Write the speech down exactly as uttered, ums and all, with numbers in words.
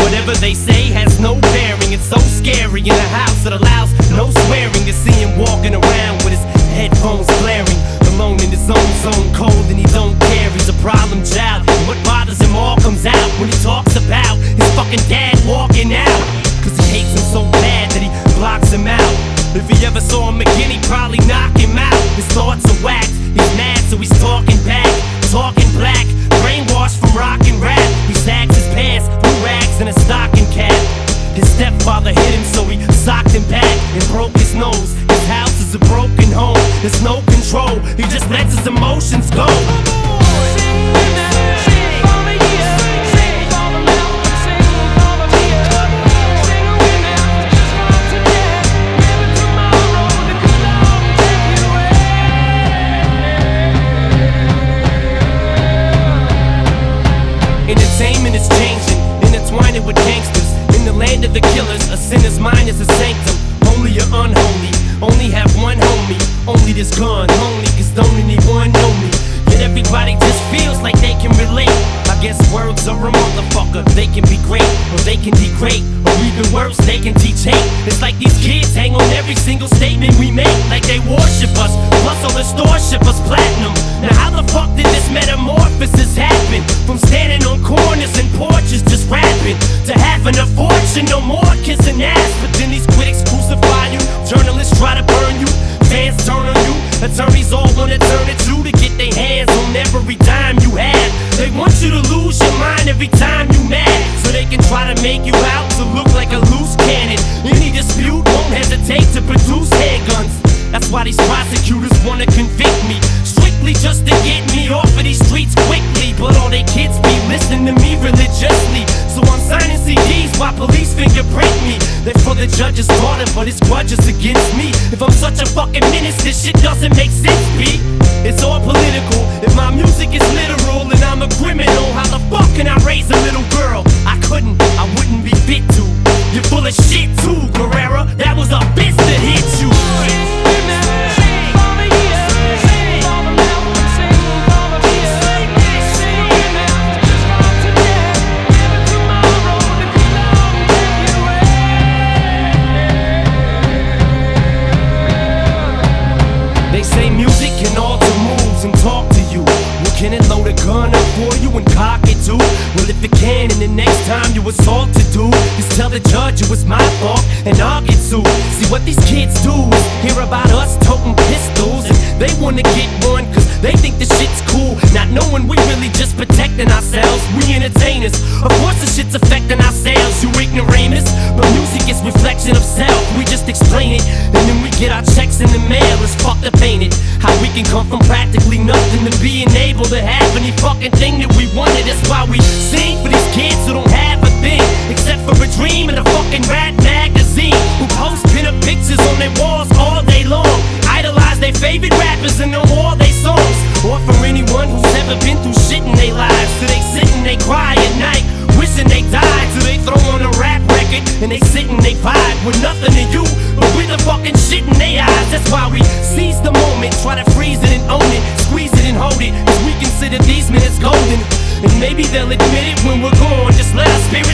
Whatever they say has no bearing. It's so scary in a house that allows no swearing. To see him walking around with his headphones blaring, alone in his own zone, cold and he don't care. He's a problem child, and what bothers him all comes out when he talks about his fucking dad walking out. Cause he hates him so bad that he blocks him out. If he ever saw him again, he'd probably knock him out. His thoughts are whacked, he's mad so he's talking back, talking black, brainwashed from rock and rap. He sags his pants, blue rags and a stocking cap. His stepfather hit him so he socked him back and broke his nose. His house is a broken home, there's no control, he just lets his emotions go. Entertainment is changing, intertwining with gangsters. In the land of the killers, a sinner's mind is a sanctum. Only you're unholy, only have one homie. Only this gun, lonely, cause don't anyone know me. Yet everybody just feels like they can relate. I guess words are a motherfucker. They can be great, or they can degrade, or even worse, they can teach hate. It's like these kids hang on every single statement we make, like they worship us, plus all the stores ship us platinum. Now how the fuck did this metamorphosis happen? From standing on corners and porches just rapping, to having a fortune, no more kissing ass. But then these critics crucify you, journalists try to burn you, fans turn on you, attorneys all wanna turn it to to get their hands on every dime you have. They want you to lose your mind every time you mad, so they can try to make you out to look like a loose cannon. Any dispute won't hesitate to produce handguns. That's why these prosecutors wanna convict me, strictly just to get me off of these streets quickly. But all they kids be listening to me religiously, so I'm signing C Ds while police fingerprint me. They're for the judge's daughter, but his grudge is against me. If I'm such a fucking menace, this shit doesn't make sense, B. It's all political. If my music is literal and I'm a criminal, how the fuck can I raise a little girl? I couldn't, I wouldn't be fit to. You're full of shit too, Guerrera. That was a bitch that hit you. They say music can alter moods and talk to you. Well, can it load a gun up for you and cock it too? Well, if it can, and the next time you assault a dude, just tell the judge it was my fault and I'll get sued. See what these kids do is hear about us toting pistols, and they wanna get one cause they think the shit's cool, not knowing we really just protecting ourselves. We entertainers, of course the shit's affecting our sales, you ignoramus. But music is reflection of self, we just explain it, and then we get our checks in the mail. It's fucked up, ain't it? How we can come from practically nothing to being able to have any fucking thing that we wanted. That's why we sing for these kids who don't have a thing except for a dream and a fucking rat magazine, who post pin-up pictures on their walls all day long, idolize their favorite rappers and know all their songs. Or for anyone who's ever been through shit in their lives, so they sit and they cry at night wishing they died, so they throw on a rap record and they sit and they vibe with nothing to you but with the fucking shit in their eyes. That's why we seize the moment, try to freeze it and own it, squeeze it and hold it, cause we consider these minutes golden. And maybe they'll admit it when we're gone, just let our spirit